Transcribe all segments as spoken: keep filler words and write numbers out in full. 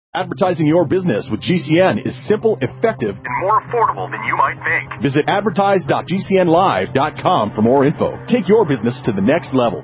Advertising your business with G C N is simple, effective, and more affordable than you might think. Visit advertise dot g c n live dot com for more info. Take your business to the next level.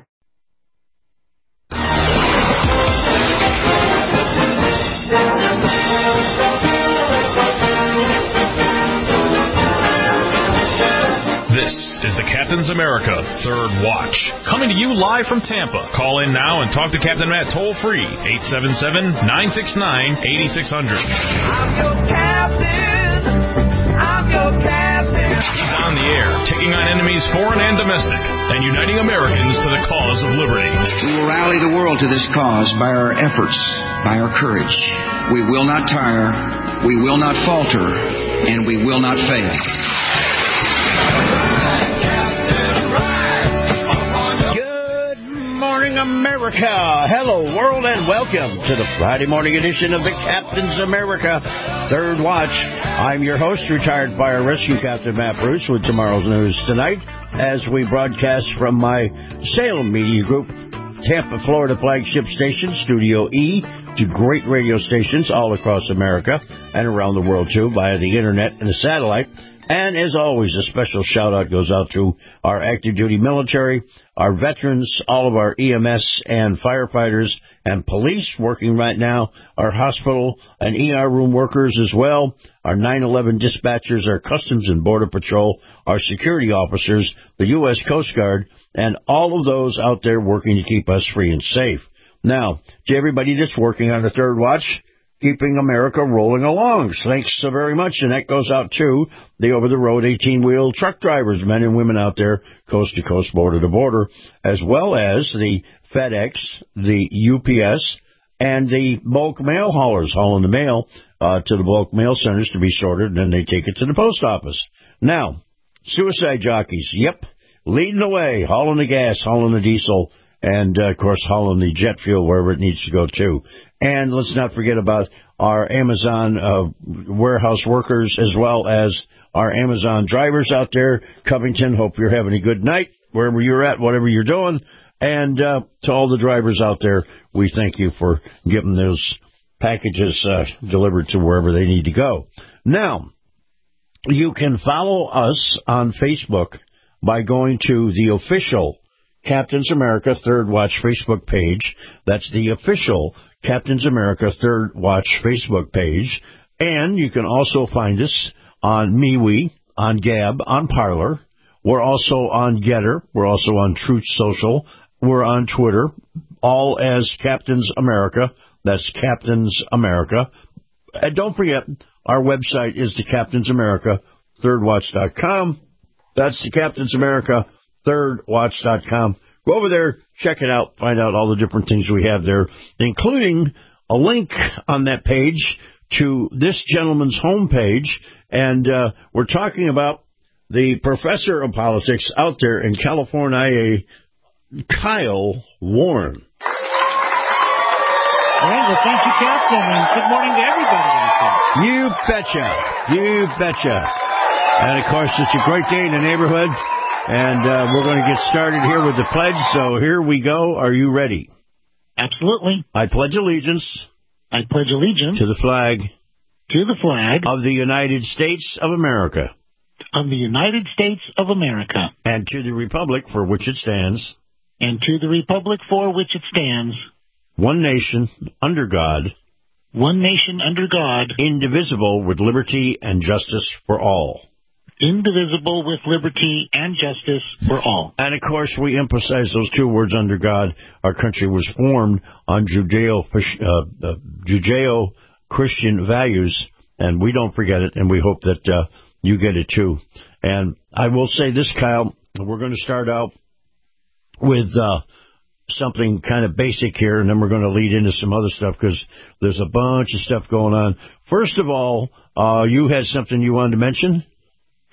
This is the Captain's America Third Watch, coming to you live from Tampa. Call in now and talk to Captain Matt toll-free, eight seven seven, nine six nine, eight six zero zero. I'm your captain. I'm your captain. He's on the air, taking on enemies foreign and domestic, and uniting Americans to the cause of liberty. We will rally the world to this cause by our efforts, by our courage. We will not tire, we will not falter, and we will not fail. America. Hello, world, and welcome to the Friday morning edition of the Captain's America Third Watch. I'm your host, retired fire rescue captain Matt Bruce, with tomorrow's news tonight as we broadcast from my Salem Media Group, Tampa, Florida flagship station, Studio E, to great radio stations all across America and around the world, too, via the internet and the satellite. And as always, a special shout-out goes out to our active-duty military, our veterans, all of our E M S and firefighters and police working right now, our hospital and E R room workers as well, our nine eleven dispatchers, our Customs and Border Patrol, our security officers, the U S Coast Guard, and all of those out there working to keep us free and safe. Now, to everybody that's working on the Third Watch, keeping America rolling along. Thanks so very much. And that goes out to the over-the-road eighteen-wheel truck drivers, men and women out there, coast to coast, border to border, as well as the FedEx, the U P S, and the bulk mail haulers hauling the mail uh, to the bulk mail centers to be sorted, and then they take it to the post office. Now, suicide jockeys, yep, leading the way, hauling the gas, hauling the diesel, and, uh, of course, hauling the jet fuel wherever it needs to go to. And let's not forget about our Amazon uh, warehouse workers as well as our Amazon drivers out there. Covington, hope you're having a good night wherever you're at, whatever you're doing. And uh, to all the drivers out there, we thank you for getting those packages uh, delivered to wherever they need to go. Now, you can follow us on Facebook by going to the official Captain's America Third Watch Facebook page. That's the official Captain's America Third Watch Facebook page. And you can also find us on MeWe, on Gab, on Parler. We're also on Getter. We're also on Truth Social. We're on Twitter, all as Captain's America. That's Captain's America. And don't forget, our website is the Captain's America Third Watch dot com. That's the Captain's America Third Watch dot com. Go over there, check it out, find out all the different things we have there, including a link on that page to this gentleman's homepage. And uh, we're talking about the professor of politics out there in California, Kyle Warren. All right, well, thank you, Captain, and good morning to everybody out there. You betcha. You betcha. And, of course, it's a great day in the neighborhood. And uh, we're going to get started here with the pledge, so here we go. Are you ready? Absolutely. I pledge allegiance. I pledge allegiance. To the flag. To the flag. Of the United States of America. Of the United States of America. And to the republic for which it stands. And to the republic for which it stands. One nation, under God. One nation, under God. Indivisible, with liberty and justice for all. Indivisible, with liberty and justice for all. And, of course, we emphasize those two words, under God. Our country was formed on Judeo, uh, uh, Judeo-Christian values, and we don't forget it, and we hope that uh, you get it, too. And I will say this, Kyle, we're going to start out with uh, something kind of basic here, and then we're going to lead into some other stuff because there's a bunch of stuff going on. First of all, uh, you had something you wanted to mention?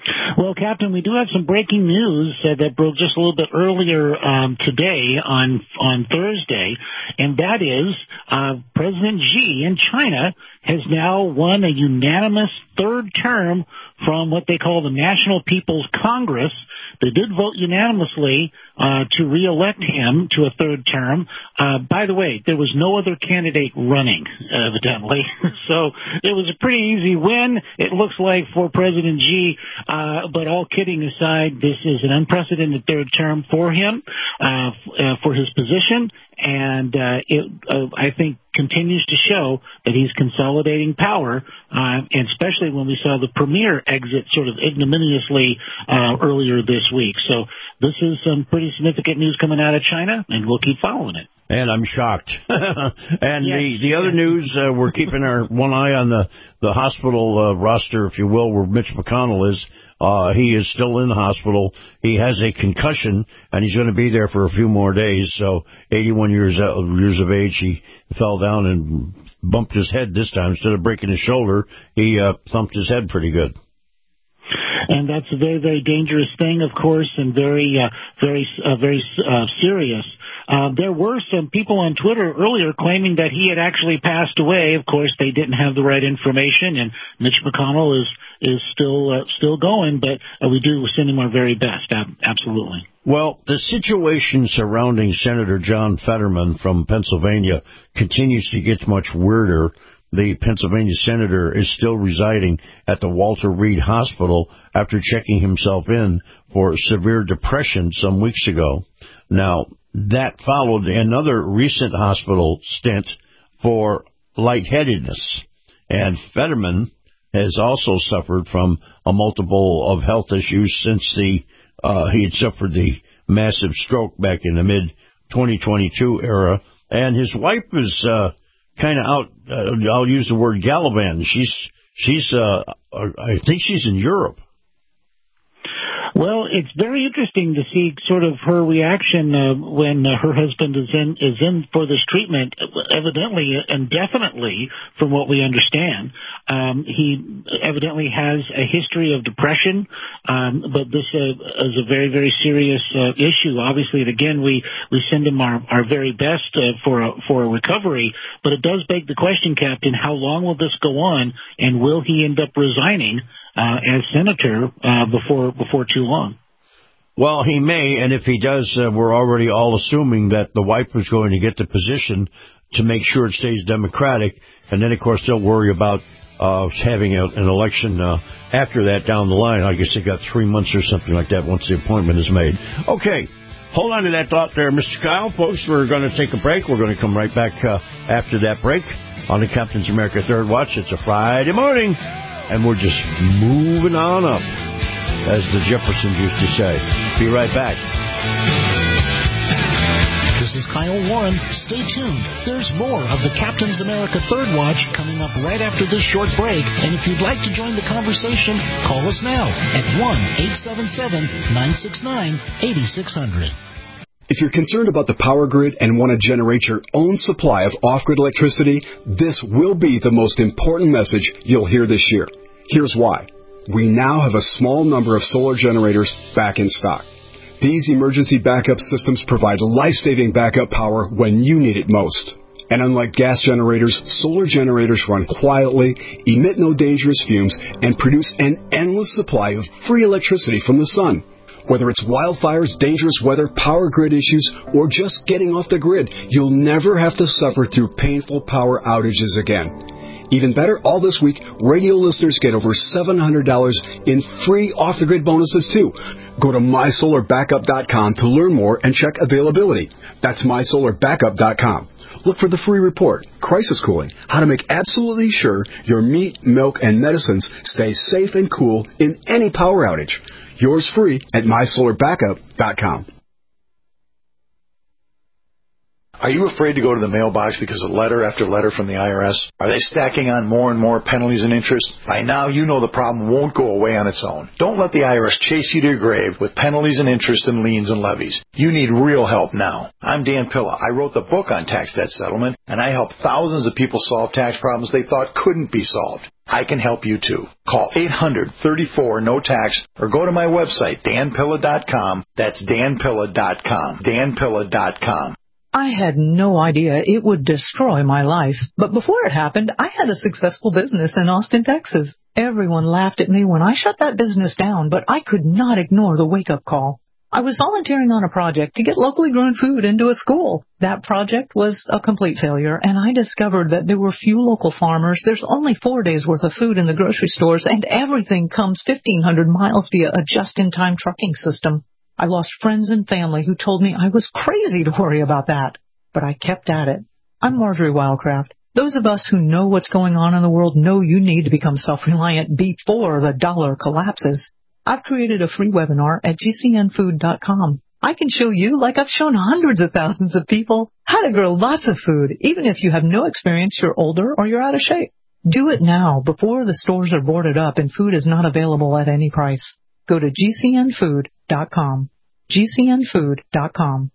Well, Captain, we do have some breaking news uh, that broke just a little bit earlier um, today on on Thursday, and that is uh, President Xi in China has now won a unanimous third term from what they call the National People's Congress. They did vote unanimously uh, to reelect him to a third term. Uh, by the way, there was no other candidate running, evidently. So it was a pretty easy win, it looks like, for President Xi. Uh, but all kidding aside, this is an unprecedented third term for him, uh, f- uh, for his position. And uh, it, uh, I think, continues to show that he's consolidating power, uh, and especially when we saw the premier exit sort of ignominiously uh, earlier this week. So this is some pretty significant news coming out of China, and we'll keep following it. And I'm shocked. and yes. the, the other news, uh, we're keeping our one eye on the, the hospital uh, roster, if you will, where Mitch McConnell is. Uh, he is still in the hospital. He has a concussion, and he's going to be there for a few more days. So eighty-one years, uh, years of age, he fell down and bumped his head this time. Instead of breaking his shoulder, he uh, thumped his head pretty good. And that's a very, very dangerous thing, of course, and very, uh, very, uh, very uh, serious. Uh, there were some people on Twitter earlier claiming that he had actually passed away. Of course, they didn't have the right information, and Mitch McConnell is is still uh, still going. But uh, we do send him our very best. Uh, absolutely. Well, the situation surrounding Senator John Fetterman from Pennsylvania continues to get much weirder. The Pennsylvania senator is still residing at the Walter Reed Hospital after checking himself in for severe depression some weeks ago. Now, that followed another recent hospital stint for lightheadedness. And Fetterman has also suffered from a multiple of health issues since the uh, he had suffered the massive stroke back in the mid twenty twenty-two era. And his wife is uh, kind of out, uh, I'll use the word gallivanting. She's, she's, uh, I think she's in Europe. Well, it's very interesting to see sort of her reaction uh, when uh, her husband is in is in for this treatment, evidently and definitely, from what we understand. Um, he evidently has a history of depression, um, but this uh, is a very, very serious uh, issue. Obviously, and again, we, we send him our, our very best uh, for, a, for a recovery, but it does beg the question, Captain, how long will this go on, and will he end up resigning uh, as senator uh, before before too long? Well, he may, and if he does, uh, we're already all assuming that the wife is going to get the position to make sure it stays Democratic, and then, of course, they'll worry about uh, having a, an election uh, after that down the line. I guess they got three months or something like that once the appointment is made. Okay, hold on to that thought there, Mister Kyle. Folks, we're going to take a break. We're going to come right back uh, after that break on the Captain's America Third Watch. It's a Friday morning, and we're just moving on up, as the Jeffersons used to say. Be right back. This is Kyle Warren. Stay tuned. There's more of the Captain's America Third Watch coming up right after this short break. And if you'd like to join the conversation, call us now at one eight seven seven, nine six nine, eight six zero zero. If you're concerned about the power grid and want to generate your own supply of off-grid electricity, this will be the most important message you'll hear this year. Here's why. We now have a small number of solar generators back in stock. These emergency backup systems provide life-saving backup power when you need it most. And unlike gas generators, solar generators run quietly, emit no dangerous fumes, and produce an endless supply of free electricity from the sun. Whether it's wildfires, dangerous weather, power grid issues, or just getting off the grid, you'll never have to suffer through painful power outages again. Even better, all this week, radio listeners get over seven hundred dollars in free off-the-grid bonuses, too. Go to my solar backup dot com to learn more and check availability. That's my solar backup dot com. Look for the free report, Crisis Cooling, how to make absolutely sure your meat, milk, and medicines stay safe and cool in any power outage. Yours free at my solar backup dot com. Are you afraid to go to the mailbox because of letter after letter from the I R S? Are they stacking on more and more penalties and interest? By now, you know the problem won't go away on its own. Don't let the I R S chase you to your grave with penalties and interest and liens and levies. You need real help now. I'm Dan Pilla. I wrote the book on tax debt settlement, and I help thousands of people solve tax problems they thought couldn't be solved. I can help you too. Call eight hundred, thirty-four, no tax or go to my website, dan pilla dot com. That's dan pilla dot com. dan pilla dot com. I had no idea it would destroy my life. But before it happened, I had a successful business in Austin, Texas. Everyone laughed at me when I shut that business down, but I could not ignore the wake-up call. I was volunteering on a project to get locally grown food into a school. That project was a complete failure, and I discovered that there were few local farmers. There's only four days' worth of food in the grocery stores, and everything comes fifteen hundred miles via a just-in-time trucking system. I lost friends and family who told me I was crazy to worry about that. But I kept at it. I'm Marjorie Wildcraft. Those of us who know what's going on in the world know you need to become self-reliant before the dollar collapses. I've created a free webinar at g c n food dot com. I can show you, like I've shown hundreds of thousands of people, how to grow lots of food, even if you have no experience, you're older, or you're out of shape. Do it now before the stores are boarded up and food is not available at any price. Go to g c n food dot com. g c n food dot com.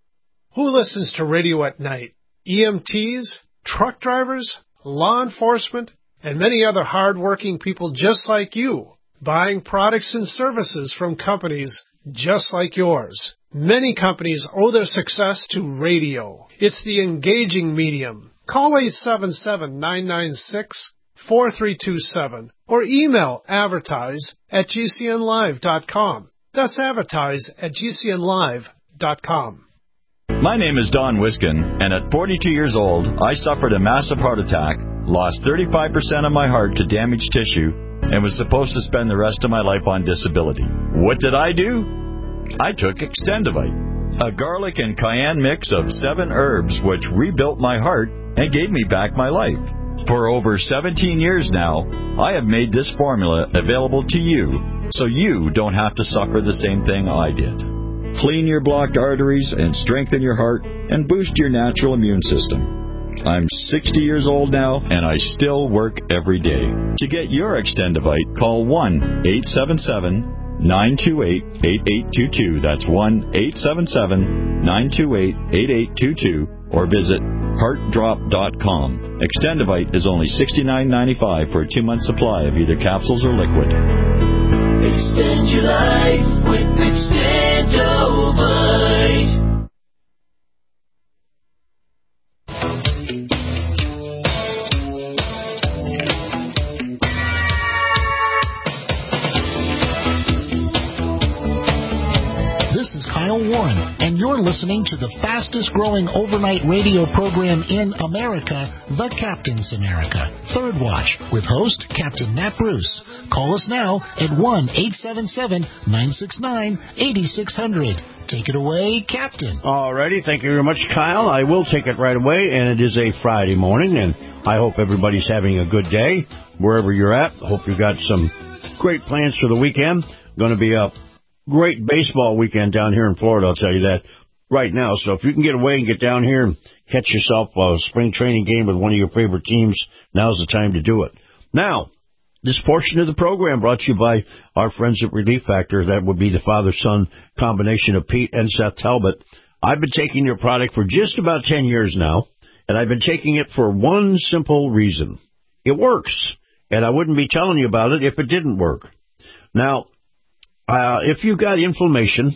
Who listens to radio at night? E M Ts, truck drivers, law enforcement, and many other hard-working people just like you, buying products and services from companies just like yours. Many companies owe their success to radio. It's the engaging medium. Call eight seven seven, nine nine six, four three two seven or email advertise at g c n live dot com. That's advertise at g c n live dot com. My name is Don Wiskin, and at forty-two years old, I suffered a massive heart attack, lost thirty-five percent of my heart to damaged tissue, and was supposed to spend the rest of my life on disability. What did I do? I took Extendivite, a garlic and cayenne mix of seven herbs which rebuilt my heart and gave me back my life. For over seventeen years now, I have made this formula available to you, so you don't have to suffer the same thing I did. Clean your blocked arteries and strengthen your heart and boost your natural immune system. I'm sixty years old now, and I still work every day. To get your Extendivite, call one eight seven seven, nine two eight, eight eight two two. That's one eight seven seven, nine two eight, eight eight two two, or visit heart drop dot com. Extendivite is only sixty-nine ninety-five for a two-month supply of either capsules or liquid. Extend your life with Extendovite. This is Kyle Warren, and you're listening to the fastest-growing overnight radio program in America, The Captain's America, Third Watch, with host Captain Matt Bruce. Call us now at one eight seven seven, nine six nine, eight six zero zero. Take it away, Captain. All righty. Thank you very much, Kyle. I will take it right away, and it is a Friday morning, and I hope everybody's having a good day wherever you're at. Hope you've got some great plans for the weekend. Going to be a great baseball weekend down here in Florida, I'll tell you that right now. So if you can get away and get down here and catch yourself a spring training game with one of your favorite teams, now's the time to do it. Now, this portion of the program brought to you by our friends at Relief Factor. That would be the father-son combination of Pete and Seth Talbot. I've been taking your product for just about ten years now, and I've been taking it for one simple reason. It works, and I wouldn't be telling you about it if it didn't work. Now, uh, if you've got inflammation,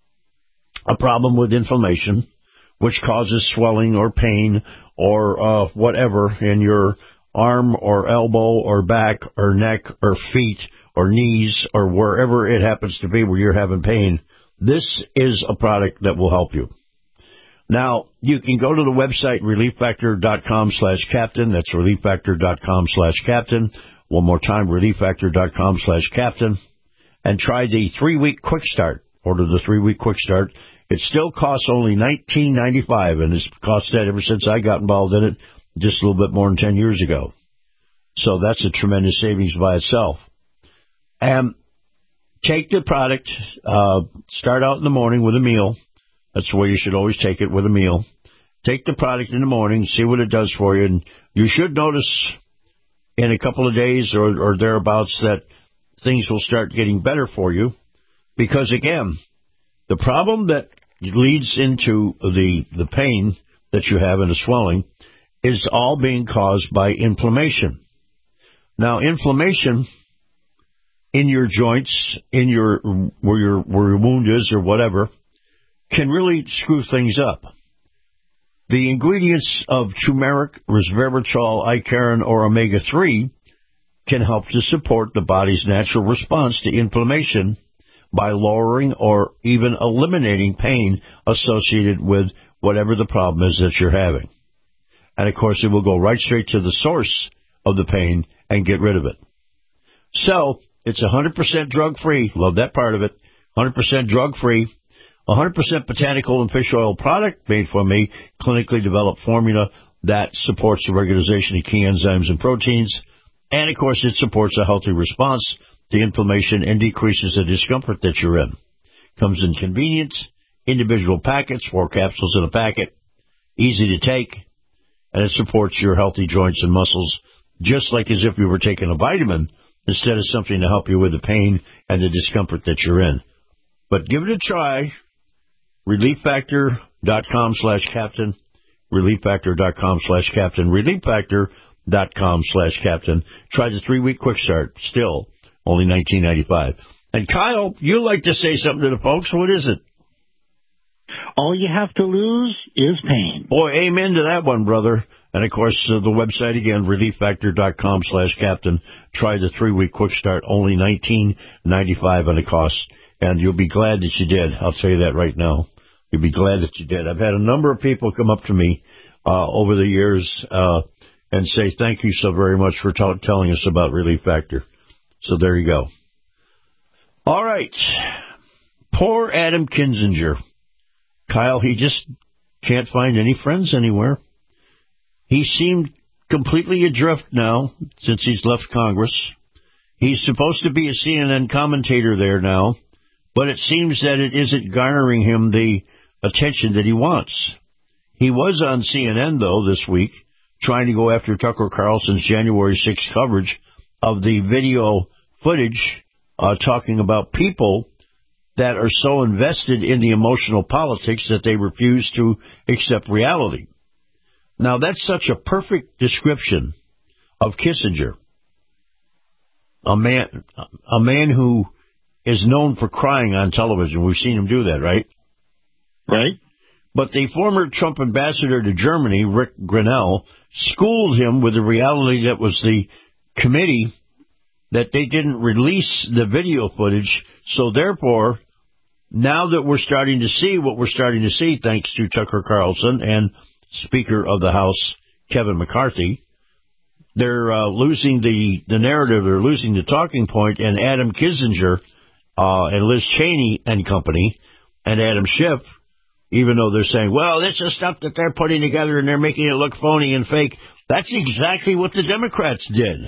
a problem with inflammation, which causes swelling or pain or uh, whatever in your arm or elbow or back or neck or feet or knees or wherever it happens to be where you're having pain, this is a product that will help you. Now, you can go to the website relief factor dot com slash captain. That's relief factor dot com slash captain. One more time, relief factor dot com slash captain. And try the three-week quick start. Order the three-week quick start. It still costs only nineteen ninety-five, and it's cost that ever since I got involved in it, just a little bit more than ten years ago. So that's a tremendous savings by itself. And take the product, uh, start out in the morning with a meal. That's the way you should always take it, with a meal. Take the product in the morning, see what it does for you, and you should notice in a couple of days or, or thereabouts that things will start getting better for you. Because, again, the problem that leads into the, the pain that you have and the swelling is all being caused by inflammation. Now, inflammation in your joints, in your where your where your wound is or whatever, can really screw things up. The ingredients of turmeric, resveratrol, Icariin, or omega three can help to support the body's natural response to inflammation by lowering or even eliminating pain associated with whatever the problem is that you're having. And, of course, it will go right straight to the source of the pain and get rid of it. So, it's one hundred percent drug-free. Love that part of it. one hundred percent drug-free. one hundred percent botanical and fish oil product made from a clinically developed formula that supports the regularization of key enzymes and proteins. And, of course, it supports a healthy response to inflammation and decreases the discomfort that you're in. Comes in convenient, individual packets, four capsules in a packet, easy to take, and it supports your healthy joints and muscles, just like as if you were taking a vitamin instead of something to help you with the pain and the discomfort that you're in. But give it a try. ReliefFactor.com slash captain. ReliefFactor.com slash captain. ReliefFactor.com slash captain. Try the three-week quick start. Still only nineteen ninety-five. And Kyle, you like to say something to the folks. What is it? All you have to lose is pain. Boy, amen to that one, brother. And, of course, uh, the website again, ReliefFactor.com slash captain. Try the three-week quick start. Only nineteen ninety-five on the cost. And you'll be glad that you did. I'll tell you that right now. You'll be glad that you did. I've had a number of people come up to me uh, over the years uh, and say, thank you so very much for t- telling us about Relief Factor. So there you go. All right. Poor Adam Kinzinger. Kyle, he just can't find any friends anywhere. He seemed completely adrift now since he's left Congress. He's supposed to be a C N N commentator there now, but it seems that it isn't garnering him the attention that he wants. He was on C N N, though, this week, trying to go after Tucker Carlson's January sixth coverage of the video footage uh, talking about people that are so invested in the emotional politics that they refuse to accept reality. Now, that's such a perfect description of Kissinger, a man, a man who is known for crying on television. We've seen him do that, right? Right. But the former Trump ambassador to Germany, Rick Grenell, schooled him with the reality that was the committee that they didn't release the video footage. So therefore, now that we're starting to see what we're starting to see, thanks to Tucker Carlson and Speaker of the House, Kevin McCarthy, they're uh, losing the, the narrative, they're losing the talking point, and Adam Kinzinger uh, and Liz Cheney and company and Adam Schiff, even though they're saying, well, this is stuff that they're putting together and they're making it look phony and fake, that's exactly what the Democrats did.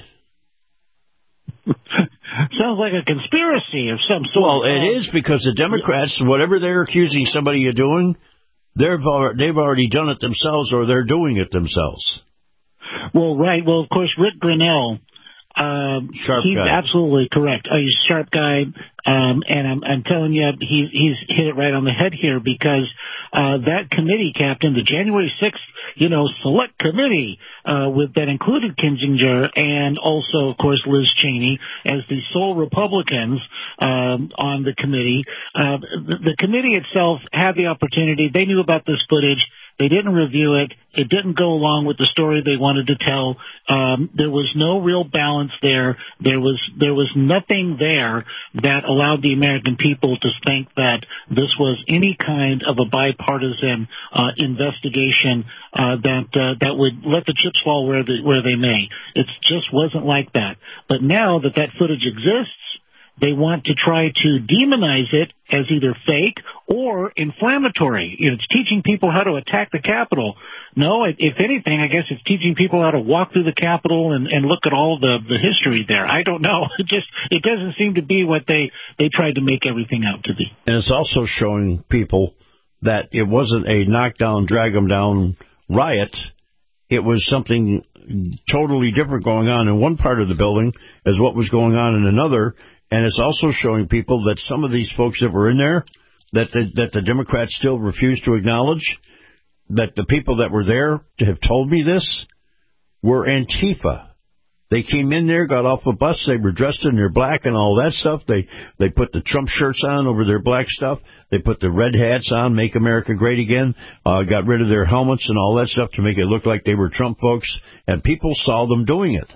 Sounds like a conspiracy of some sort. Well, it is, because the Democrats, whatever they're accusing somebody of doing, they've they've already done it themselves, or they're doing it themselves. Well, right. Well, of course, Rick Grenell, um, sharp he's guy. absolutely correct. Uh, he's a sharp guy, um, and I'm, I'm telling you, he, he's hit it right on the head here, because uh, that committee, Captain, the January sixth, you know, select committee uh, with that included Kinzinger and also, of course, Liz Cheney as the sole Republicans um, on the committee. Uh, the, the committee itself had the opportunity. They knew about this footage. They didn't review it. It didn't go along with the story they wanted to tell. Um, there was no real balance there. There was there was nothing there that allowed the American people to think that this was any kind of a bipartisan uh, investigation uh, that uh, that would let the chips fall where the, where they may. It just wasn't like that. But now that that footage exists, they want to try to demonize it as either fake or inflammatory. You know, it's teaching people how to attack the Capitol. No, if anything, I guess it's teaching people how to walk through the Capitol and, and look at all the, the history there. I don't know. It just it doesn't seem to be what they, they tried to make everything out to be. And it's also showing people that it wasn't a knockdown, drag them down riot. It was something totally different going on in one part of the building as what was going on in another. And it's also showing people that some of these folks that were in there, that the, that the Democrats still refuse to acknowledge, that the people that were there to have told me this were Antifa. They came in there, got off a bus. They were dressed in their black and all that stuff. They they put the Trump shirts on over their black stuff. They put the red hats on, Make America Great Again. Uh, got rid of their helmets and all that stuff to make it look like they were Trump folks. And people saw them doing it.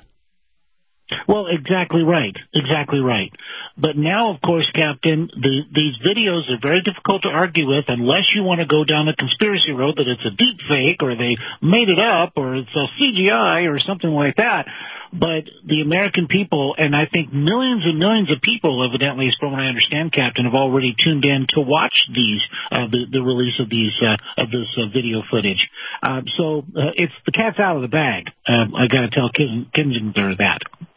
Well, exactly right. Exactly right. But now, of course, Captain, the, these videos are very difficult to argue with unless you want to go down the conspiracy road that it's a deep fake or they made it up or it's a C G I or something like that. But the American people, and I think millions and millions of people, evidently, as from what I understand, Captain, have already tuned in to watch these, uh, the, the release of these, uh, of this uh, video footage. Um, so uh, it's the cat's out of the bag. Um, I got to tell Kins- Kinzinger that.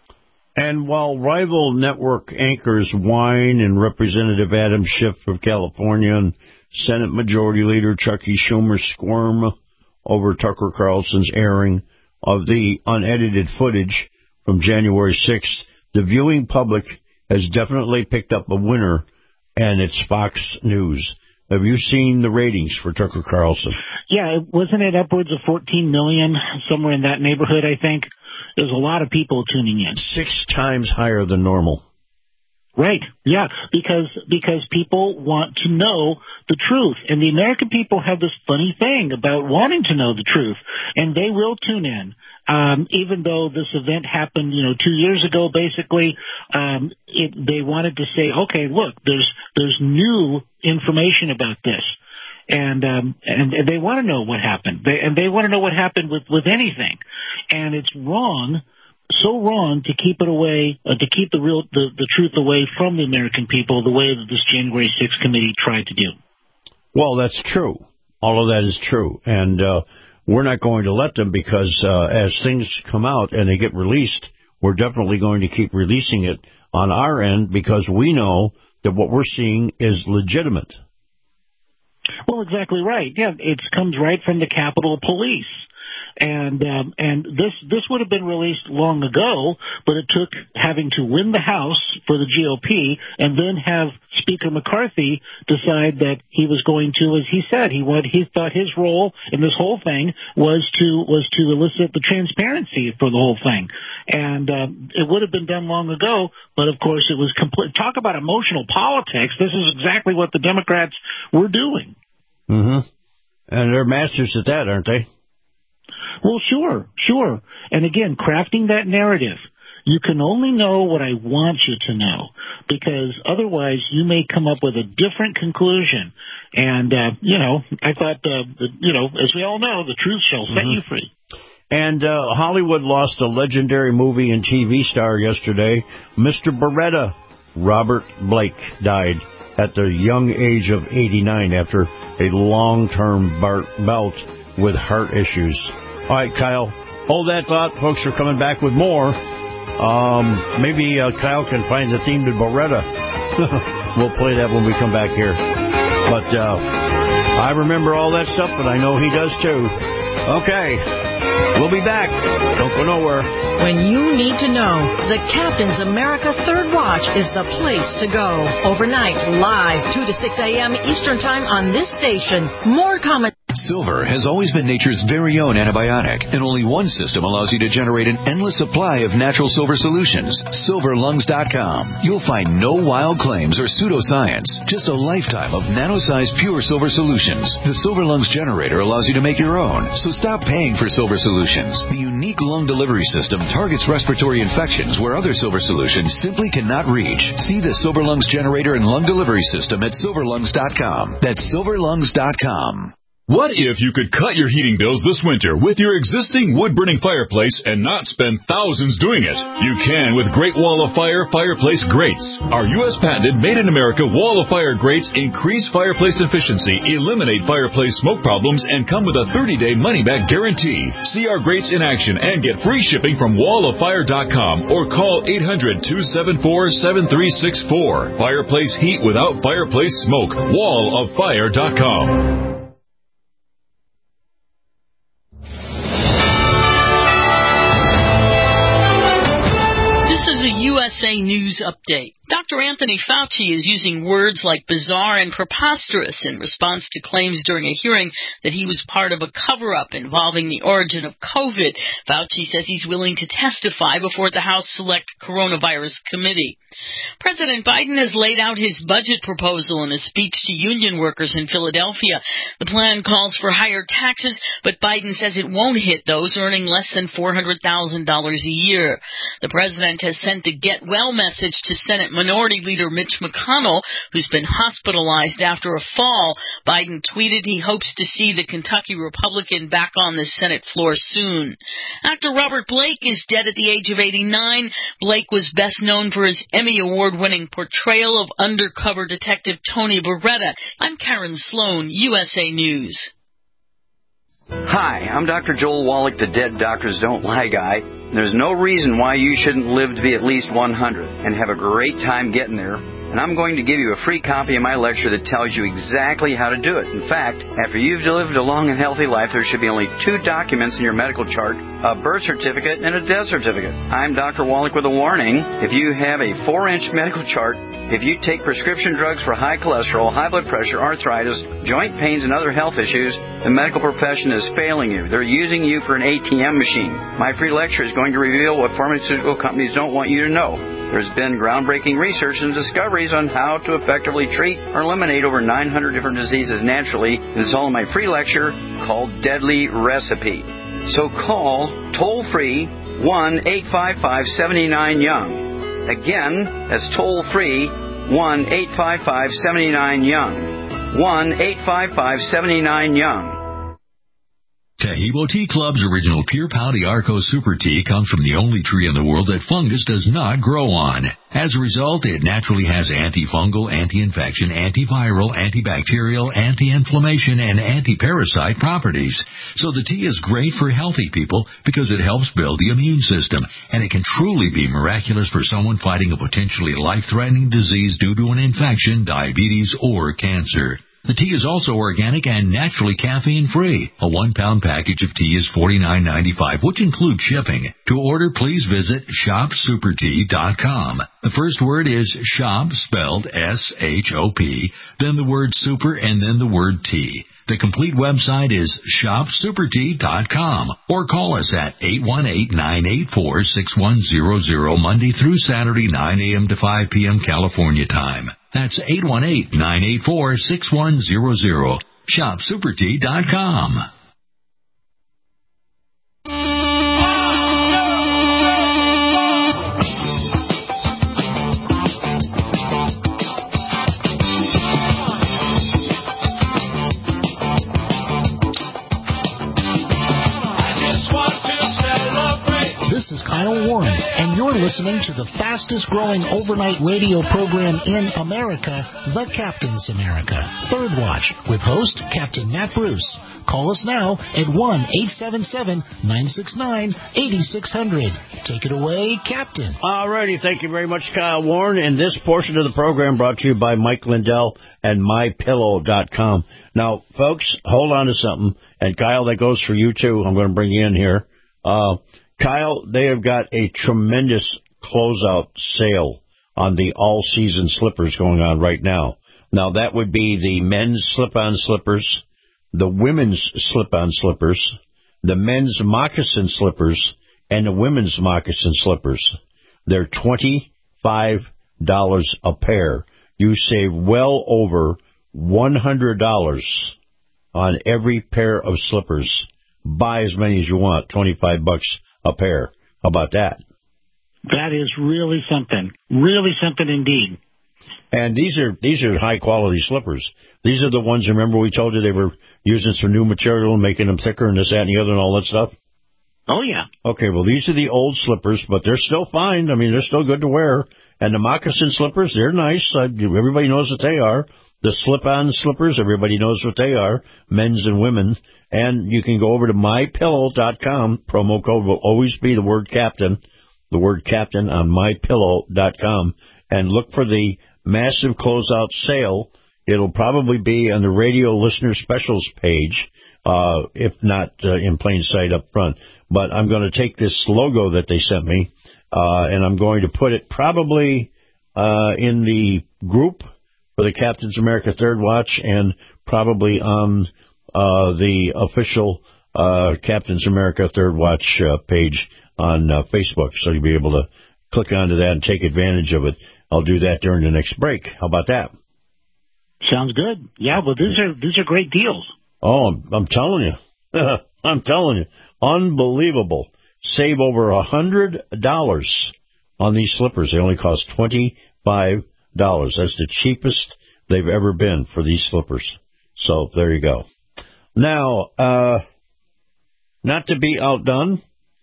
And while rival network anchors whine and Representative Adam Schiff of California and Senate Majority Leader Chucky Schumer squirm over Tucker Carlson's airing of the unedited footage from January sixth, the viewing public has definitely picked up a winner, and it's Fox News. Have you seen the ratings for Tucker Carlson? Yeah, wasn't it upwards of fourteen million, somewhere in that neighborhood, I think? There's a lot of people tuning in. Six times higher than normal. Right, yeah, because because people want to know the truth. And the American people have this funny thing about wanting to know the truth, and they will tune in. Um, even though this event happened, you know, two years ago, basically, um, it, they wanted to say, okay, look, there's there's new information about this. And, um, and and they want to know what happened. They, and they want to know what happened with, with anything. And it's wrong, so wrong to keep it away, uh, to keep the real, the, the truth away from the American people the way that this January sixth committee tried to do. Well, that's true. All of that is true. And, uh, we're not going to let them because, uh, as things come out and they get released, we're definitely going to keep releasing it on our end because we know that what we're seeing is legitimate. Well, exactly right. Yeah, it comes right from the Capitol Police. And um, and this this would have been released long ago, but it took having to win the House for the G O P and then have Speaker McCarthy decide that he was going to, as he said, he would, he thought his role in this whole thing was to was to elicit the transparency for the whole thing. And um, it would have been done long ago, but of course it was complete. Talk about emotional politics. This is exactly what the Democrats were doing. Mm-hmm. And they're masters at that, aren't they? Well, sure, sure. And again, crafting that narrative. You can only know what I want you to know, because otherwise you may come up with a different conclusion. And, uh, you know, I thought, uh, that, you know, as we all know, the truth shall set mm-hmm. you free. And uh, Hollywood lost a legendary movie and T V star yesterday. Mister Beretta, Robert Blake, died at the young age of eighty-nine after a long-term bar- bout with heart issues. All right, Kyle, hold that thought. Folks are coming back with more. Um, maybe uh, Kyle can find the theme to Beretta. We'll play that when we come back here. But uh, I remember all that stuff, but I know he does too. Okay, we'll be back. Don't go nowhere. When you need to know, the Captain's America Third Watch is the place to go. Overnight, live, two to six a.m. Eastern Time on this station. More comments. Silver has always been nature's very own antibiotic, and only one system allows you to generate an endless supply of natural silver solutions. silver lungs dot com. You'll find no wild claims or pseudoscience, just a lifetime of nano-sized pure silver solutions. The Silver Lungs generator allows you to make your own, so stop paying for silver solutions. The unique lung delivery system targets respiratory infections where other silver solutions simply cannot reach. See the Silver Lungs generator and lung delivery system at silver lungs dot com. That's silver lungs dot com. What if you could cut your heating bills this winter with your existing wood-burning fireplace and not spend thousands doing it? You can with Great Wall of Fire Fireplace Grates. Our U S patented made-in-America Wall of Fire grates increase fireplace efficiency, eliminate fireplace smoke problems, and come with a thirty-day money-back guarantee. See our grates in action and get free shipping from wall of fire dot com or call eight hundred, two seven four, seven three six four. Fireplace heat without fireplace smoke. wall of fire dot com. This is a U S A News Update. Doctor Anthony Fauci is using words like bizarre and preposterous in response to claims during a hearing that he was part of a cover-up involving the origin of COVID. Fauci says he's willing to testify before the House Select Coronavirus Committee. President Biden has laid out his budget proposal in a speech to union workers in Philadelphia. The plan calls for higher taxes, but Biden says it won't hit those earning less than four hundred thousand dollars a year. The president has sent a get well message to Senate Minority Leader Mitch McConnell, who's been hospitalized after a fall. Biden tweeted he hopes to see the Kentucky Republican back on the Senate floor soon. Actor Robert Blake is dead at the age of eighty-nine. Blake was best known for his Emmy Award-winning portrayal of undercover detective Tony Beretta. I'm Karen Sloan, U S A News. Hi, I'm Doctor Joel Wallach, the Dead Doctors Don't Lie guy. There's no reason why you shouldn't live to be at least one hundred and have a great time getting there. And I'm going to give you a free copy of my lecture that tells you exactly how to do it. In fact, after you've lived a long and healthy life, there should be only two documents in your medical chart, a birth certificate and a death certificate. I'm Doctor Wallach with a warning. If you have a four-inch medical chart, if you take prescription drugs for high cholesterol, high blood pressure, arthritis, joint pains, and other health issues, the medical profession is failing you. They're using you for an A T M machine. My free lecture is going to reveal what pharmaceutical companies don't want you to know. There's been groundbreaking research and discoveries on how to effectively treat or eliminate over nine hundred different diseases naturally. And it's all in my free lecture called Deadly Recipe. So call toll-free one eight five five, seven nine, young. Again, that's toll-free one eight five five, seven nine, young. one eight five five, seven nine, young. Tahibo Tea Club's original Pure Pau d'Arco Super Tea comes from the only tree in the world that fungus does not grow on. As a result, it naturally has antifungal, anti-infection, antiviral, antibacterial, anti-inflammation, and anti-parasite properties. So the tea is great for healthy people because it helps build the immune system, and it can truly be miraculous for someone fighting a potentially life-threatening disease due to an infection, diabetes, or cancer. The tea is also organic and naturally caffeine-free. A one-pound package of tea is forty-nine ninety-five, which includes shipping. To order, please visit shop super tea dot com. The first word is shop, spelled S H O P, then the word super, and then the word tea. The complete website is shop super tea dot com, or call us at eight one eight, nine eight four, six one zero zero Monday through Saturday, nine a.m. to five p.m. California time. That's eight one eight, nine eight four, six one zero zero. shop super tea dot com. This is Kyle Warren, and you're listening to the fastest-growing overnight radio program in America, The Captain's America, Third Watch, with host Captain Matt Bruce. Call us now at one eight seven seven, nine six nine, eight six zero zero. Take it away, Captain. All righty. Thank you very much, Kyle Warren. And this portion of the program brought to you by Mike Lindell and my pillow dot com. Now, folks, hold on to something. And, Kyle, that goes for you, too. I'm going to bring you in here. Uh, Kyle, they have got a tremendous closeout sale on the all-season slippers going on right now. Now, that would be the men's slip-on slippers, the women's slip-on slippers, the men's moccasin slippers, and the women's moccasin slippers. They're twenty-five dollars a pair. You save well over one hundred dollars on every pair of slippers. Buy as many as you want, twenty-five bucks a pair. How about that? That is really something. Really something indeed. And these are these are high-quality slippers. These are the ones, remember we told you they were using some new material and making them thicker and this, that, and the other and all that stuff? Oh, yeah. Okay, well, these are the old slippers, but they're still fine. I mean, they're still good to wear. And the moccasin slippers, they're nice. Uh, everybody knows what they are. The slip-on slippers, everybody knows what they are, men's and women. And you can go over to my pillow dot com. Promo code will always be the word captain, the word captain on my pillow dot com. And look for the massive closeout sale. It'll probably be on the radio listener specials page, uh, if not uh, in plain sight up front. But I'm going to take this logo that they sent me, uh, and I'm going to put it probably uh, in the group for the Captain's America Third Watch and probably on uh, the official uh, Captain's America Third Watch uh, page on uh, Facebook. So you'll be able to click onto that and take advantage of it. I'll do that during the next break. How about that? Sounds good. Yeah, well, these are these are great deals. Oh, I'm, I'm telling you. I'm telling you. Unbelievable. Save over one hundred dollars on these slippers. They only cost twenty-five dollars. That's the cheapest they've ever been for these slippers. So there you go. Now, uh, not to be outdone,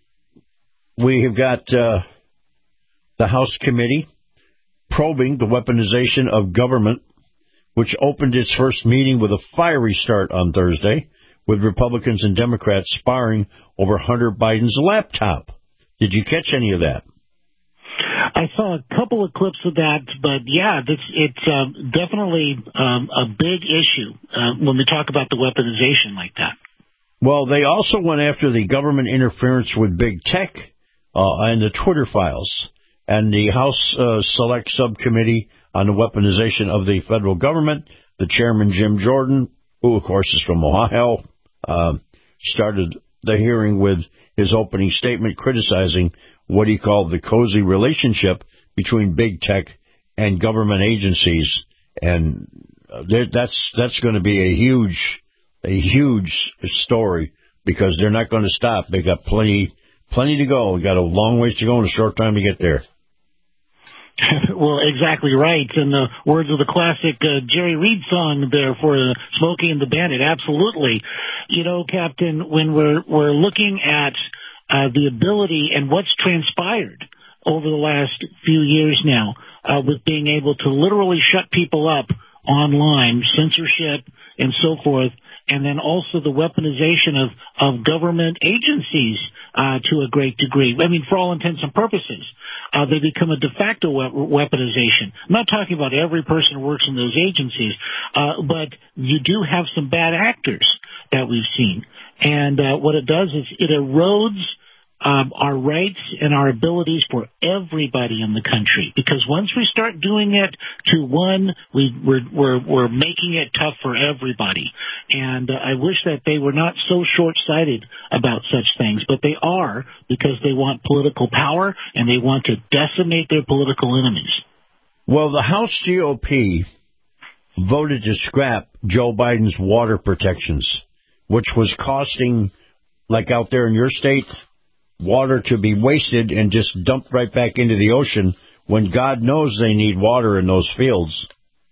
we have got uh, the House Committee probing the weaponization of government, which opened its first meeting with a fiery start on Thursday, with Republicans and Democrats sparring over Hunter Biden's laptop. Did you catch any of that? I saw a couple of clips of that, but yeah, it's, it's uh, definitely um, a big issue uh, when we talk about the weaponization like that. Well, they also went after the government interference with big tech uh, and the Twitter files. And the House uh, Select Subcommittee on the Weaponization of the Federal Government, the chairman, Jim Jordan, who, of course, is from Ohio, uh, started the hearing with his opening statement criticizing what he called the cozy relationship between big tech and government agencies. And that's that's going to be a huge, a huge story because they're not going to stop. They got plenty, plenty to go. We got a long ways to go and a short time to get there. Well, exactly right. In the words of the classic uh, Jerry Reed song there for uh, Smokey and the Bandit, absolutely. You know, Captain, when we're we're looking at uh, the ability and what's transpired over the last few years now uh, with being able to literally shut people up online, censorship and so forth, and then also the weaponization of, of government agencies uh, to a great degree. I mean, for all intents and purposes, uh, they become a de facto we- weaponization. I'm not talking about every person who works in those agencies, uh, but you do have some bad actors that we've seen. And uh, what it does is it erodes Um, our rights and our abilities for everybody in the country. Because once we start doing it to one, we, we're, we're, we're making it tough for everybody. And uh, I wish that they were not so short-sighted about such things, but they are because they want political power and they want to decimate their political enemies. Well, the House G O P voted to scrap Joe Biden's water protections, which was costing, like out there in your state, water to be wasted and just dumped right back into the ocean when God knows they need water in those fields.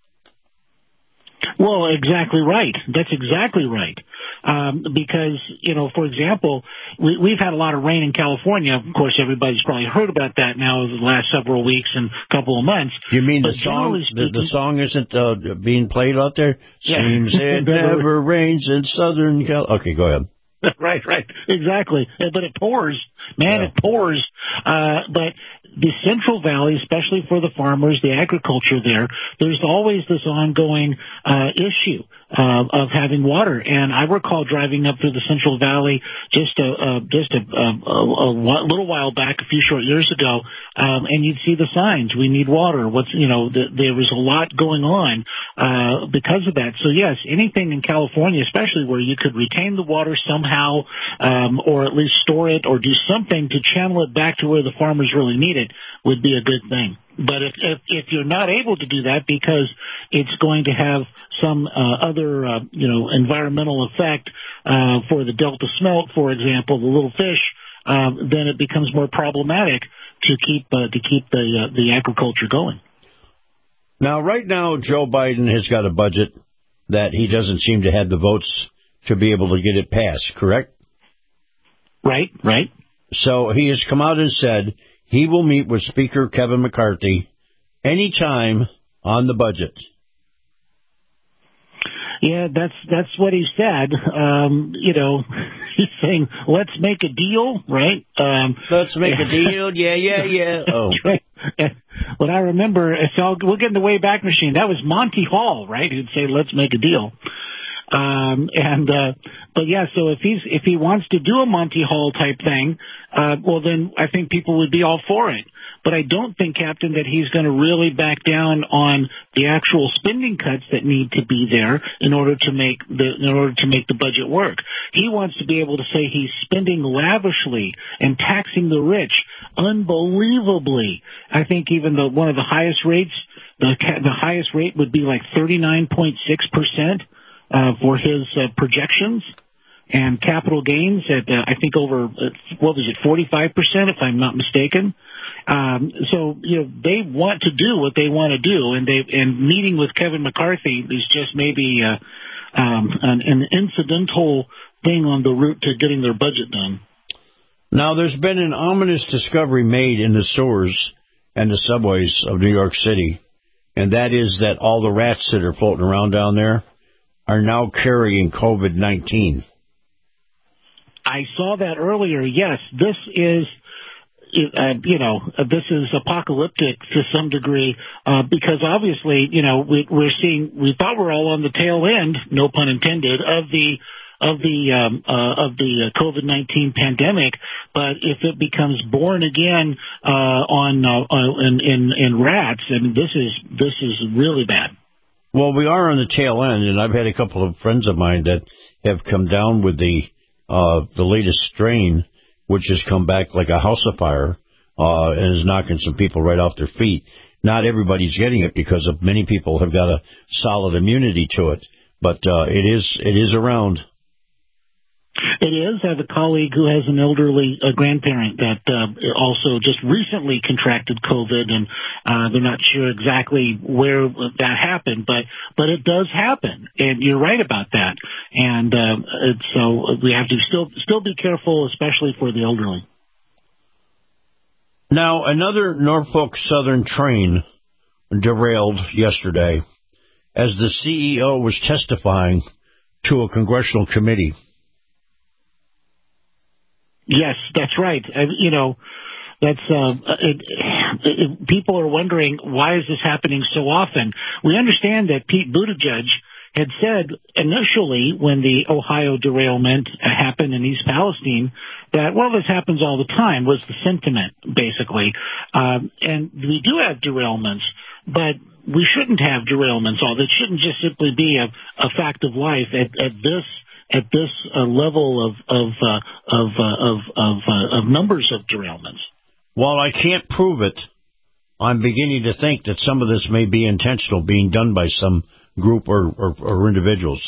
Well, exactly right. That's exactly right. Um, because, you know, for example, we, we've had a lot of rain in California. Of course, everybody's probably heard about that now over the last several weeks and couple of months. You mean but the song speaking, the, the song isn't uh, being played out there? Yeah. Seems it never rains in Southern California. Okay, go ahead. Right, right, exactly. But it pours, man, yeah. it pours. Uh, but the Central Valley, especially for the farmers, the agriculture there, there's always this ongoing uh, issue uh, of having water. And I recall driving up through the Central Valley just a uh, just a, a, a, a little while back, a few short years ago, um, and you'd see the signs: we need water. What's you know, the, there was a lot going on uh, because of that. So yes, anything in California, especially where you could retain the water somehow, um, or at least store it, or do something to channel it back to where the farmers really need it, would be a good thing. But if, if if you're not able to do that because it's going to have some uh, other uh, you know environmental effect uh, for the Delta smelt, for example, the little fish, um, then it becomes more problematic to keep uh, to keep the uh, the agriculture going. Now, right now, Joe Biden has got a budget that he doesn't seem to have the votes to be able to get it passed. Correct? Right. Right. So he has come out and said he will meet with Speaker Kevin McCarthy anytime on the budget. Yeah, that's that's what he said. Um, you know, he's saying, let's make a deal, right? Um, let's make a deal, yeah, yeah, yeah. Oh. But I remember, it's all, we'll get in the Wayback Machine. That was Monty Hall, right? He'd say, let's make a deal. Um, and, uh, but yeah, so if he's, if he wants to do a Monty Hall type thing, uh, well then I think people would be all for it. But I don't think, Captain, that he's going to really back down on the actual spending cuts that need to be there in order to make the, in order to make the budget work. He wants to be able to say he's spending lavishly and taxing the rich unbelievably. I think even the, one of the highest rates, the, the highest rate would be like thirty-nine point six percent. Uh, for his uh, projections, and capital gains at, uh, I think, over, uh, what was it, forty-five percent, if I'm not mistaken. Um, so, you know, they want to do what they want to do, and they and meeting with Kevin McCarthy is just maybe uh, um, an, an incidental thing on the route to getting their budget done. Now, there's been an ominous discovery made in the sewers and the subways of New York City, and that is that all the rats that are floating around down there are now carrying COVID nineteen. I saw that earlier. Yes, this is, uh, you know, this is apocalyptic to some degree uh, because obviously, you know, we, we're seeing. We thought we're all on the tail end, no pun intended, of the of the um, uh, of the COVID nineteen pandemic. But if it becomes born again uh, on uh, in, in in rats, I mean, this is this is really bad. Well, we are on the tail end, and I've had a couple of friends of mine that have come down with the uh, the latest strain, which has come back like a house of fire uh, and is knocking some people right off their feet. Not everybody's getting it because of many people have got a solid immunity to it, but uh, it is it is around. It is. I have a colleague who has an elderly uh, grandparent that uh, also just recently contracted COVID, and uh, they're not sure exactly where that happened, but but it does happen, and you're right about that. And uh, it's, so we have to still still be careful, especially for the elderly. Now, another Norfolk Southern train derailed yesterday as the C E O was testifying to a congressional committee. Yes, that's right. Uh, you know, that's uh, it, it, people are wondering, why is this happening so often? We understand that Pete Buttigieg had said initially when the Ohio derailment happened in East Palestine that, well, this happens all the time, was the sentiment, basically. Um, and we do have derailments, but we shouldn't have derailments. All that shouldn't just simply be a, a fact of life at, at this at this uh, level of of uh, of uh, of of, uh, of numbers of derailments. While I can't prove it, I'm beginning to think that some of this may be intentional, being done by some group or, or, or individuals.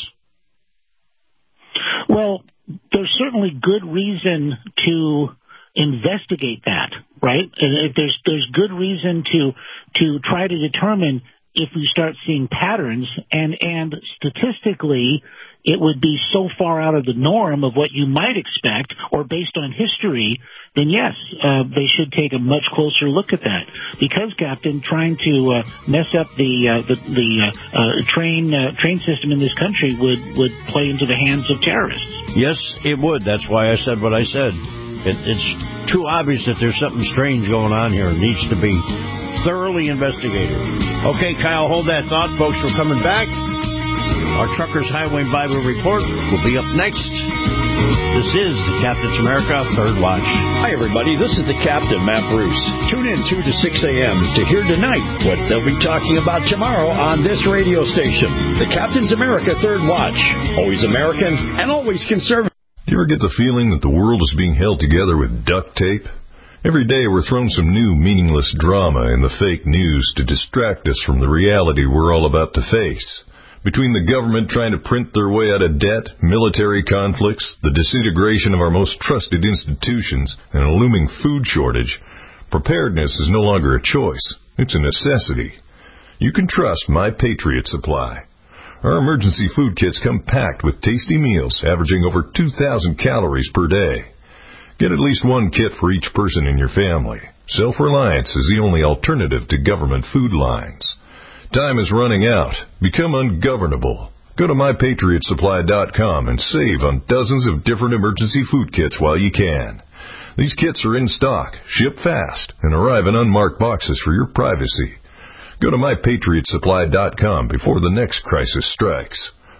Well, there's certainly good reason to investigate that, right? And there's there's good reason to to try to determine if we start seeing patterns, and and statistically, it would be so far out of the norm of what you might expect, or based on history, then yes, uh, they should take a much closer look at that. Because, Captain, trying to uh, mess up the uh, the, the uh, uh, train uh, train system in this country would would play into the hands of terrorists. Yes, it would. That's why I said what I said. It, it's too obvious that there's something strange going on here. It needs to be thoroughly investigated. Okay, Kyle, hold that thought. Folks, we're coming back. Our Truckers Highway Bible Report will be up next. This is the Captain's America Third Watch. Hi, everybody. This is the Captain, Matt Bruce. Tune in two to six a.m. to hear tonight what they'll be talking about tomorrow on this radio station. The Captain's America Third Watch. Always American and always conservative. Do you ever get the feeling that the world is being held together with duct tape? Every day we're thrown some new meaningless drama in the fake news to distract us from the reality we're all about to face. Between the government trying to print their way out of debt, military conflicts, the disintegration of our most trusted institutions, and a looming food shortage, preparedness is no longer a choice. It's a necessity. You can trust My Patriot Supply. Our emergency food kits come packed with tasty meals averaging over two thousand calories per day. Get at least one kit for each person in your family. Self-reliance is the only alternative to government food lines. Time is running out. Become ungovernable. Go to my patriot supply dot com and save on dozens of different emergency food kits while you can. These kits are in stock, ship fast, and arrive in unmarked boxes for your privacy. Go to my patriot supply dot com before the next crisis strikes.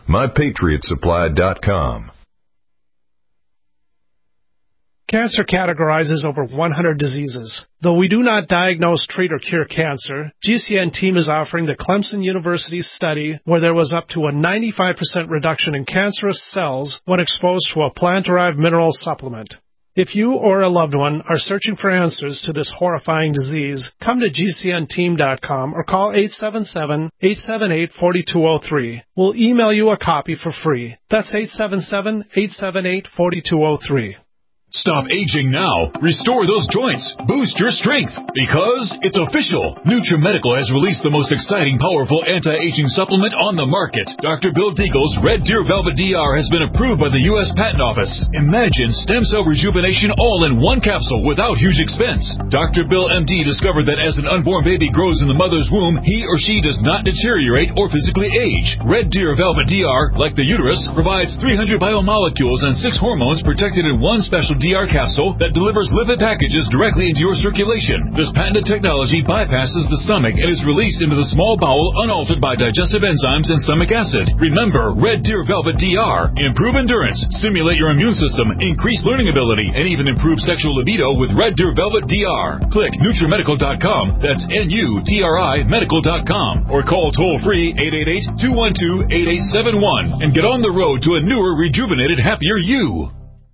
my patriot supply dot com. Cancer categorizes over one hundred diseases. Though we do not diagnose, treat, or cure cancer, G C N team is offering the Clemson University study where there was up to a ninety-five percent reduction in cancerous cells when exposed to a plant-derived mineral supplement. If you or a loved one are searching for answers to this horrifying disease, come to G C N team dot com or call eight seven seven, eight seven eight, four two zero three. We'll email you a copy for free. That's eight seven seven, eight seven eight, four two zero three. Stop aging now. Restore those joints. Boost your strength. Because it's official. NutriMedical has released the most exciting, powerful anti-aging supplement on the market. Doctor Bill Deagle's Red Deer Velvet D R has been approved by the U S Patent Office. Imagine stem cell rejuvenation all in one capsule without huge expense. Doctor Bill M D discovered that as an unborn baby grows in the mother's womb, he or she does not deteriorate or physically age. Red Deer Velvet D R, like the uterus, provides three hundred biomolecules and six hormones protected in one special D R capsule that delivers lipid packages directly into your circulation. This patented technology bypasses the stomach and is released into the small bowel unaltered by digestive enzymes and stomach acid. Remember, Red Deer Velvet D R. Improve endurance, stimulate your immune system, increase learning ability, and even improve sexual libido with Red Deer Velvet D R. Click NutriMedical dot com, that's N U T R I medical dot com, or call toll-free eight eight eight, two one two, eight eight seven one and get on the road to a newer, rejuvenated, happier you.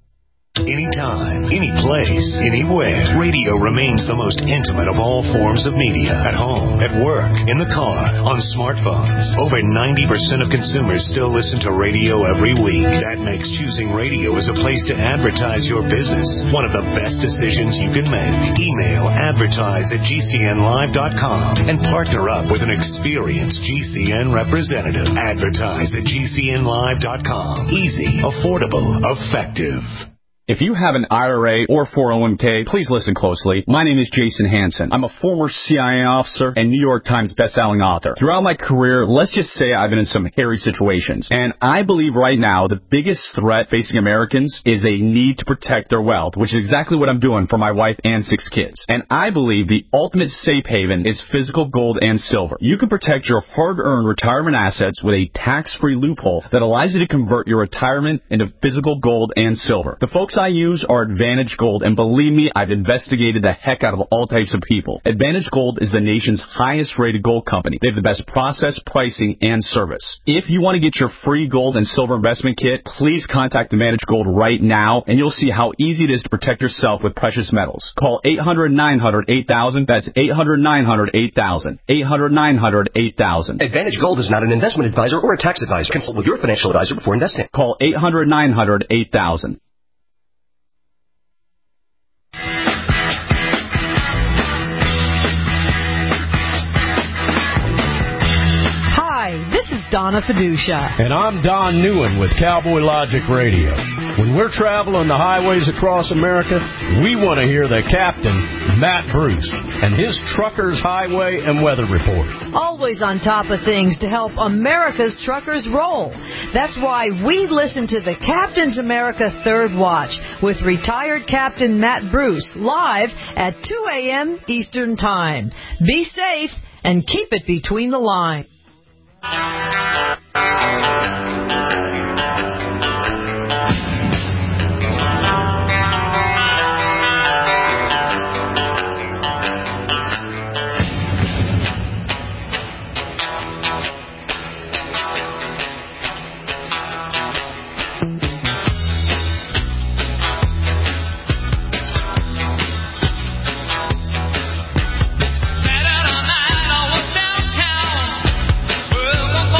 Anytime, any place, anywhere, radio remains the most intimate of all forms of media. At home, at work, in the car, on smartphones. Over ninety percent of consumers still listen to radio every week. That makes choosing radio as a place to advertise your business one of the best decisions you can make. Email advertise at G C N live dot com and partner up with an experienced G C N representative. Advertise at G C N live dot com. Easy, affordable, effective. If you have an I R A or four oh one k, please listen closely. My name is Jason Hansen. I'm a former C I A officer and New York Times bestselling author. Throughout my career, let's just say I've been in some hairy situations. And I believe right now the biggest threat facing Americans is they need to protect their wealth, which is exactly what I'm doing for my wife and six kids. And I believe the ultimate safe haven is physical gold and silver. You can protect your hard-earned retirement assets with a tax-free loophole that allows you to convert your retirement into physical gold and silver. The folks I use are Advantage Gold, and believe me, I've investigated the heck out of all types of people. Advantage Gold is the nation's highest rated gold company. They have the best process, pricing, and service. If you want to get your free gold and silver investment kit, please contact Advantage Gold right now, and you'll see how easy it is to protect yourself with precious metals. Call eight hundred, nine hundred, eight thousand. That's eight hundred, nine hundred, eight thousand. eight hundred, nine hundred, eight thousand. Advantage Gold is not an investment advisor or a tax advisor. Consult with your financial advisor before investing. Call eight hundred, nine hundred, eight thousand. Donna Fiducia. And I'm Don Newen with Cowboy Logic Radio. When we're traveling the highways across America, we want to hear the captain, Matt Bruce, and his Truckers Highway and Weather Report. Always on top of things to help America's truckers roll. That's why we listen to the Captain's America Third Watch with retired Captain Matt Bruce live at two a.m. Eastern Time. Be safe and keep it between the lines. Saturday night I was downtown. Well,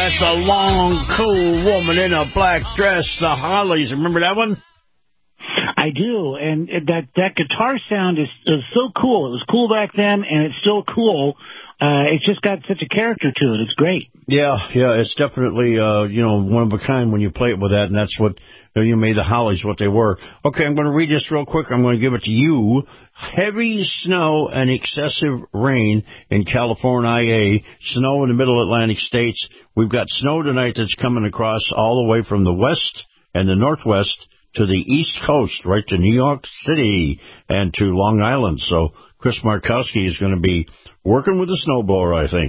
that's a long, cool woman in a black dress, the Hollies. Remember that one? I do, and that that guitar sound is, is so cool. It was cool back then, and it's still cool. Uh, it's just got such a character to it. It's great. Yeah, yeah, it's definitely, uh, you know, one of a kind when you play it with that, and that's what, you know, you made the Hollies what they were. Okay, I'm going to read this real quick. I'm going to give it to you. Heavy snow and excessive rain in California, snow in the middle Atlantic states. We've got snow tonight that's coming across all the way from the west and the northwest to the East Coast, right to New York City and to Long Island. So Chris Markowski is going to be working with a snowblower, I think.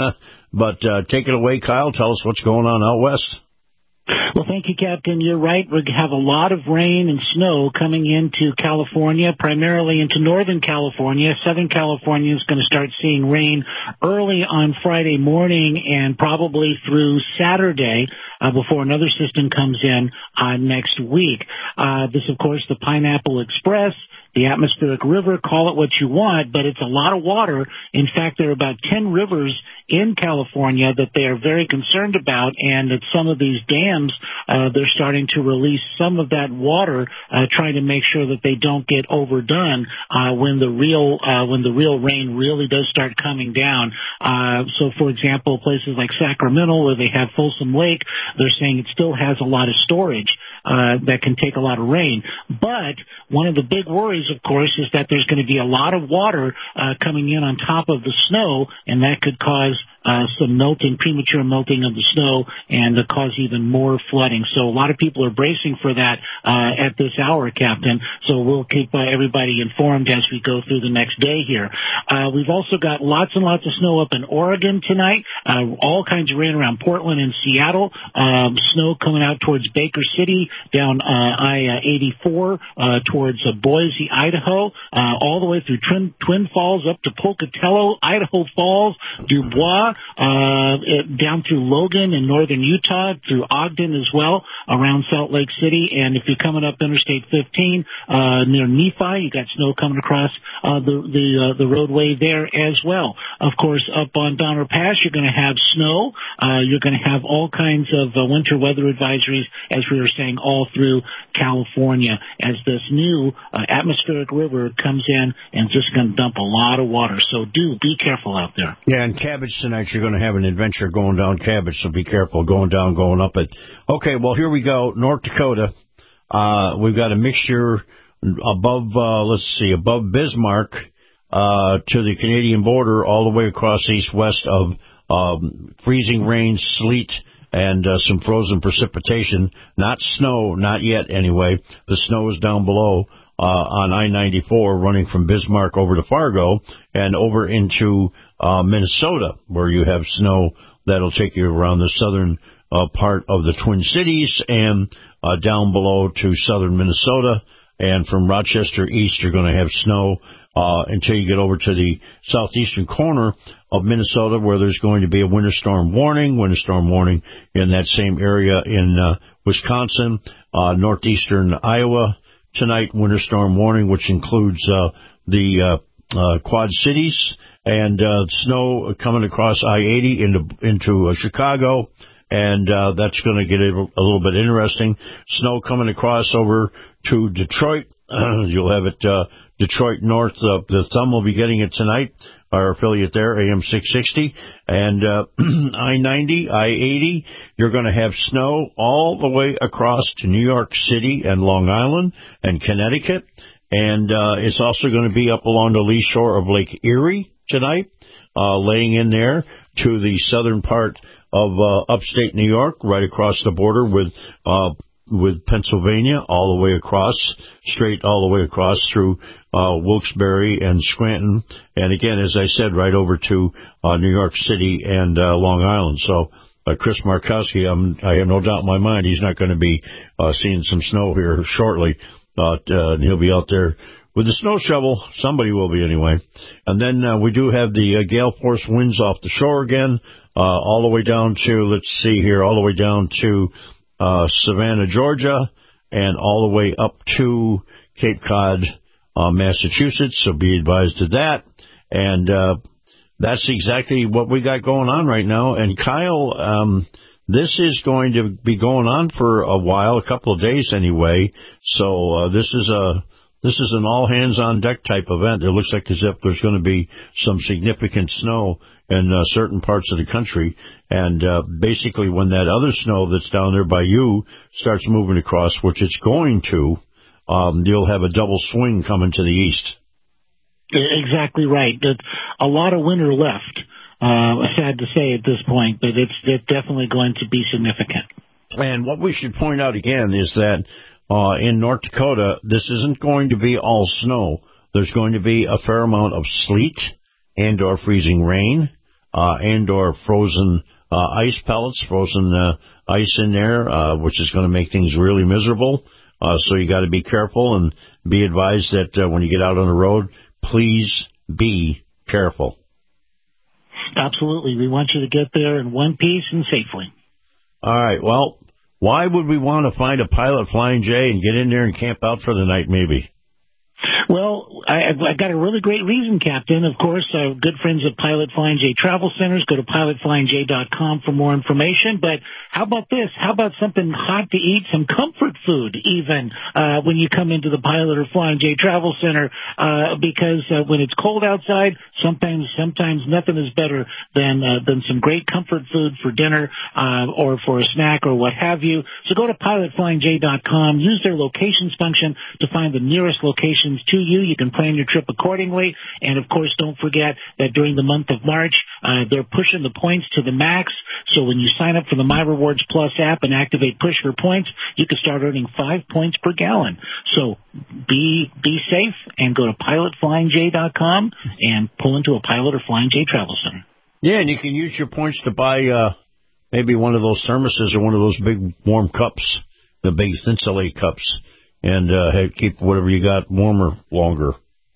But uh, take it away, Kyle. Tell us what's going on out west. Well, thank you, Captain. You're right. We have a lot of rain and snow coming into California, primarily into Northern California. Southern California is going to start seeing rain early on Friday morning and probably through Saturday uh, before another system comes in uh, next week. Uh, this, of course, the Pineapple Express, the atmospheric river, call it what you want, but it's a lot of water. In fact, there are about ten rivers in California that they are very concerned about, and at some of these dams, uh, they're starting to release some of that water, uh, trying to make sure that they don't get overdone uh, when the real uh, when the real rain really does start coming down. Uh, so, for example, places like Sacramento, where they have Folsom Lake, they're saying it still has a lot of storage uh, that can take a lot of rain. But one of the big worries, of course, is that there's going to be a lot of water uh, coming in on top of the snow, and that could cause uh, some melting, premature melting of the snow, and uh, cause even more flooding. So a lot of people are bracing for that uh, at this hour, Captain. So we'll keep uh, everybody informed as we go through the next day here. Uh, we've also got lots and lots of snow up in Oregon tonight, uh, all kinds of rain around Portland and Seattle, um, snow coming out towards Baker City, down uh, I eighty-four, uh, towards uh, Boise, Idaho, uh, all the way through Twin, Twin Falls up to Pocatello, Idaho Falls, Dubois, uh, down through Logan in northern Utah, through Ogden as well, around Salt Lake City. And if you're coming up Interstate fifteen, uh, near Nephi, you got snow coming across, uh, the, the, uh, the roadway there as well. Of course, up on Donner Pass, you're going to have snow. Uh, you're going to have all kinds of uh, winter weather advisories, as we were saying, all through California, as this new uh, atmospheric river comes in and just going to dump a lot of water. So do be careful out there. Yeah, and Cabbage tonight, you're going to have an adventure going down Cabbage, so be careful going down, going up it. Okay, well, here we go. North Dakota, uh, we've got a mixture above, uh, let's see, above Bismarck uh, to the Canadian border, all the way across east-west of um, freezing rain, sleet, and uh, some frozen precipitation. Not snow, not yet anyway. The snow is down below uh, on I ninety-four, running from Bismarck over to Fargo and over into uh, Minnesota, where you have snow that'll take you around the southern uh, part of the Twin Cities and uh, down below to southern Minnesota. And from Rochester east, you're going to have snow uh, until you get over to the southeastern corner of Minnesota, where there's going to be a winter storm warning, winter storm warning in that same area in uh, Wisconsin, uh, northeastern Iowa tonight, winter storm warning, which includes uh, the uh, uh, Quad Cities, and uh, snow coming across I eighty into, into uh, Chicago. And uh, that's going to get a, a little bit interesting. Snow coming across over to Detroit. Uh, you'll have it uh, Detroit North. Uh, the Thumb will be getting it tonight, our affiliate there, A M six sixty. And uh, I ninety, I eighty, you're going to have snow all the way across to New York City and Long Island and Connecticut. And uh, it's also going to be up along the lee shore of Lake Erie tonight, uh, laying in there to the southern part of uh, upstate New York, right across the border with uh, with Pennsylvania, all the way across, straight all the way across through uh, Wilkes-Barre and Scranton, and again, as I said, right over to uh, New York City and uh, Long Island. So uh, Chris Markowski, I'm, I have no doubt in my mind he's not going to be uh, seeing some snow here shortly. Uh, uh, he'll be out there with the snow shovel. Somebody will be anyway. And then uh, we do have the uh, gale force winds off the shore again, uh, all the way down to, let's see here, all the way down to uh, Savannah, Georgia, and all the way up to Cape Cod, uh, Massachusetts. So be advised of that. And uh, that's exactly what we got going on right now. And Kyle, um, this is going to be going on for a while, a couple of days anyway. So uh, this is a this is an all hands on deck type event. It looks like as if there's going to be some significant snow in uh, certain parts of the country. And uh, basically, when that other snow that's down there by you starts moving across, which it's going to, um, you'll have a double swing coming to the east. Exactly right. A lot of winter left. Uh, sad to say at this point, but it's, it's definitely going to be significant. And what we should point out again is that uh, in North Dakota, this isn't going to be all snow. There's going to be a fair amount of sleet and or freezing rain uh, and or frozen uh, ice pellets, frozen uh, ice in there, uh, which is going to make things really miserable. Uh, so you got to be careful and be advised that uh, when you get out on the road, please be careful. Absolutely. We want you to get there in one piece and safely. All right. Well, why would we want to find a Pilot Flying J and get in there and camp out for the night maybe? Well, I, I got a really great reason, Captain. Of course, our good friends at Pilot Flying J Travel Centers. Go to pilot flying j dot com for more information. But how about this? How about something hot to eat, some comfort food even, uh, when you come into the Pilot or Flying J Travel Center, uh, because uh, when it's cold outside, sometimes sometimes nothing is better than uh, than some great comfort food for dinner uh, or for a snack or what have you. So go to pilot flying j dot com. Use their locations function to find the nearest location to you. You can plan your trip accordingly. And, of course, don't forget that during the month of March, uh, they're pushing the points to the max. So when you sign up for the My Rewards Plus app and activate Push for Points, you can start earning five points per gallon. So be be safe and go to pilot flying j dot com and pull into a Pilot or Flying J Travel Center. Yeah, and you can use your points to buy uh, maybe one of those thermoses or one of those big warm cups, the big Thinsulate cups. And uh, keep whatever you got warmer longer.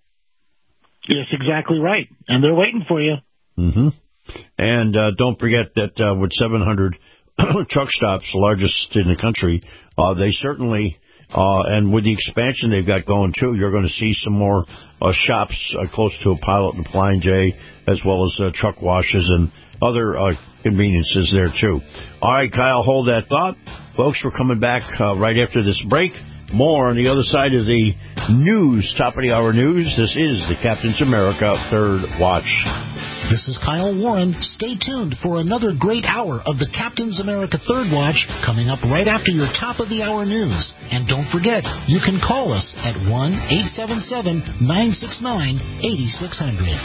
Yes, exactly right. And they're waiting for you. Mm-hmm. And uh, don't forget that uh, with seven hundred truck stops, the largest in the country, uh, they certainly, uh, and with the expansion they've got going too, you're going to see some more uh, shops uh, close to a Pilot and Flying J, as well as uh, truck washes and other uh, conveniences there too. All right, Kyle, hold that thought. Folks, we're coming back uh, right after this break. More on the other side of the news, top of the hour news. This is the Captain's America Third Watch. This is Kyle Warren. Stay tuned for another great hour of the Captain's America Third Watch coming up right after your top of the hour news. And don't forget, you can call us at one eight seven seven, nine six nine, eight six zero zero.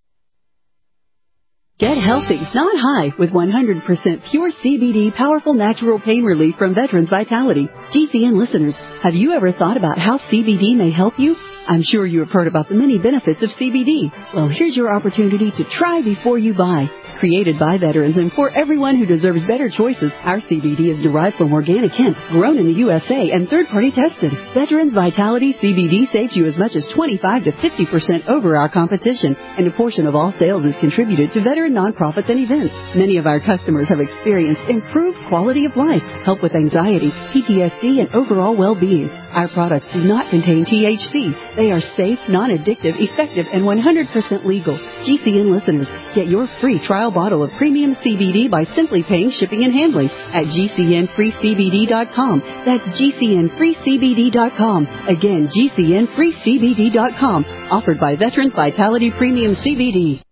Get healthy, not high, with one hundred percent pure C B D powerful natural pain relief from Veterans Vitality. G C N listeners, have you ever thought about how C B D may help you? I'm sure you have heard about the many benefits of C B D. Well, here's your opportunity to try before you buy. Created by veterans and for everyone who deserves better choices, our C B D is derived from organic hemp, grown in the U S A, and third-party tested. Veterans Vitality C B D saves you as much as twenty-five to fifty percent over our competition, and a portion of all sales is contributed to veteran nonprofits and events. Many of our customers have experienced improved quality of life, help with anxiety, P T S D, and overall well-being. Our products do not contain T H C. They are safe, non-addictive, effective, and one hundred percent legal. G C N listeners, get your free trial bottle of premium C B D by simply paying shipping and handling at G C N free C B D dot com. That's G C N free C B D dot com. Again, G C N free C B D dot com. Offered by Veterans Vitality Premium C B D.